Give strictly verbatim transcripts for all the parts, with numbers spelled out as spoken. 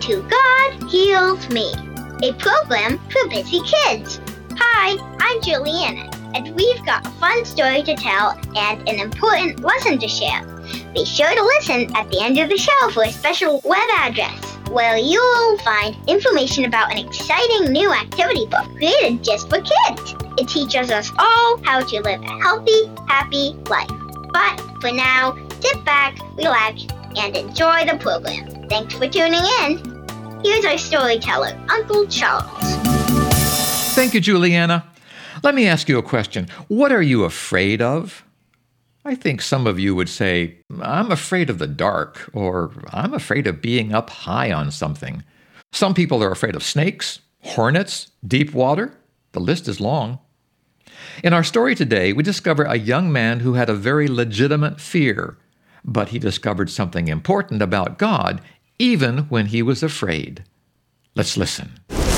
to God Heals Me, a program for busy kids. Hi, I'm Juliana, and we've got a fun story to tell and an important lesson to share. Be sure to listen at the end of the show for a special web address where you'll find information about an exciting new activity book created just for kids. It teaches us all how to live a healthy, happy life. But for now, sit back, relax, and enjoy the program. Thanks for tuning in. Here's our storyteller, Uncle Charles. Thank you, Juliana. Let me ask you a question. What are you afraid of? I think some of you would say, I'm afraid of the dark, or I'm afraid of being up high on something. Some people are afraid of snakes, hornets, deep water. The list is long. In our story today, we discover a young man who had a very legitimate fear, but he discovered something important about God even when he was afraid. Let's listen.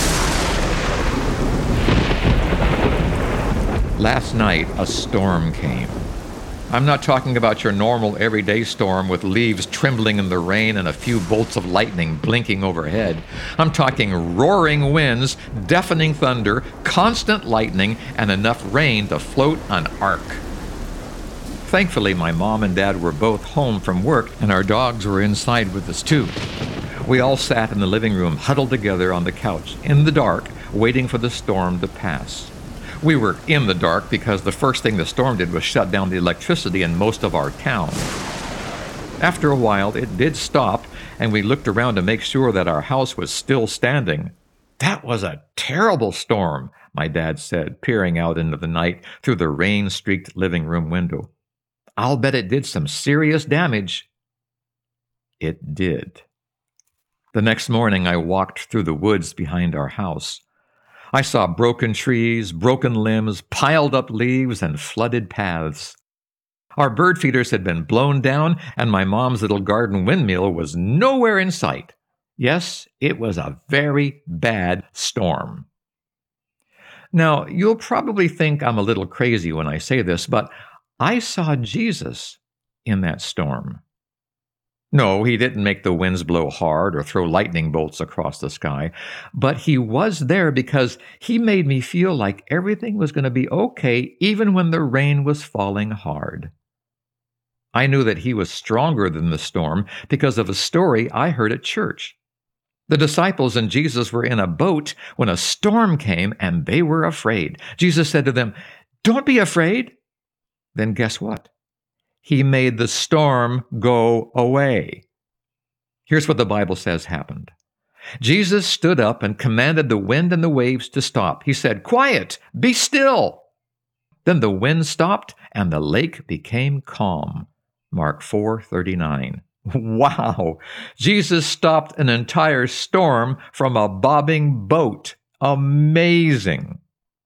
Last night, a storm came. I'm not talking about your normal everyday storm with leaves trembling in the rain and a few bolts of lightning blinking overhead. I'm talking roaring winds, deafening thunder, constant lightning, and enough rain to float an ark. Thankfully, my mom and dad were both home from work, and our dogs were inside with us too. We all sat in the living room, huddled together on the couch, in the dark, waiting for the storm to pass. We were in the dark because the first thing the storm did was shut down the electricity in most of our town. After a while, it did stop, and we looked around to make sure that our house was still standing. That was a terrible storm, my dad said, peering out into the night through the rain-streaked living room window. I'll bet it did some serious damage. It did. The next morning, I walked through the woods behind our house. I saw broken trees, broken limbs, piled up leaves, and flooded paths. Our bird feeders had been blown down, and my mom's little garden windmill was nowhere in sight. Yes, it was a very bad storm. Now, you'll probably think I'm a little crazy when I say this, but I saw Jesus in that storm. No, he didn't make the winds blow hard or throw lightning bolts across the sky, but he was there because he made me feel like everything was going to be okay even when the rain was falling hard. I knew that he was stronger than the storm because of a story I heard at church. The disciples and Jesus were in a boat when a storm came and they were afraid. Jesus said to them, "Don't be afraid." Then guess what? He made the storm go away. Here's what the Bible says happened. Jesus stood up and commanded the wind and the waves to stop. He said, "Quiet, be still." Then the wind stopped and the lake became calm. Mark four thirty-nine. Wow! Jesus stopped an entire storm from a bobbing boat. Amazing.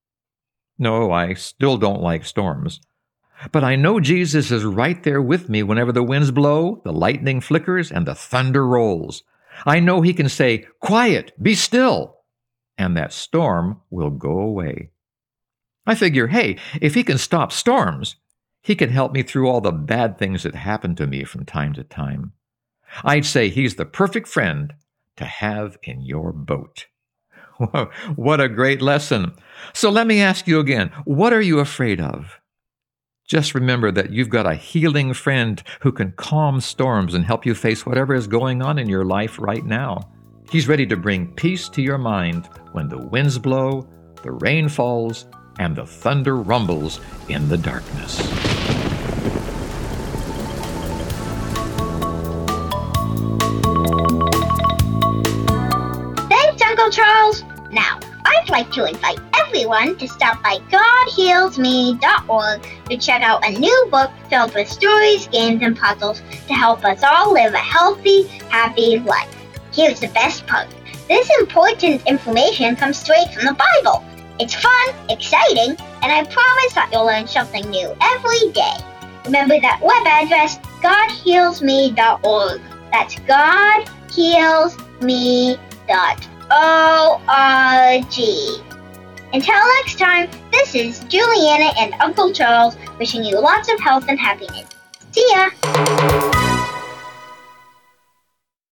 No, I still don't like storms. But I know Jesus is right there with me whenever the winds blow, the lightning flickers, and the thunder rolls. I know he can say, "Quiet, be still," and that storm will go away. I figure, hey, if he can stop storms, he can help me through all the bad things that happen to me from time to time. I'd say he's the perfect friend to have in your boat. What a great lesson. So let me ask you again, what are you afraid of? Just remember that you've got a healing friend who can calm storms and help you face whatever is going on in your life right now. He's ready to bring peace to your mind when the winds blow, the rain falls, and the thunder rumbles in the darkness. Thanks, Uncle Charles. Now, I'd like to invite everyone to stop by God Heals Me dot org to check out a new book filled with stories, games, and puzzles to help us all live a healthy, happy life. Here's the best part. This important information comes straight from the Bible. It's fun, exciting, and I promise that you'll learn something new every day. Remember that web address, God Heals Me dot org. That's God Heals Me dot org. Until next time, this is Juliana and Uncle Charles wishing you lots of health and happiness. See ya!